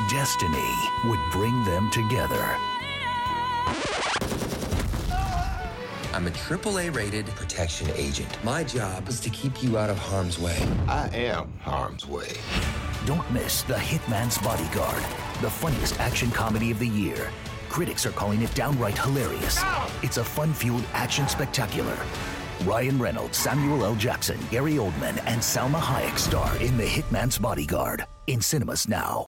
destiny would bring them together. I'm a AAA rated protection agent. My job is to keep you out of harm's way. I am harm's way. Don't miss The Hitman's Bodyguard, the funniest action comedy of the year. Critics are calling it downright hilarious. It's a fun-fueled action spectacular. Ryan Reynolds, Samuel L. Jackson, Gary Oldman, and Salma Hayek star in The Hitman's Bodyguard. In cinemas now.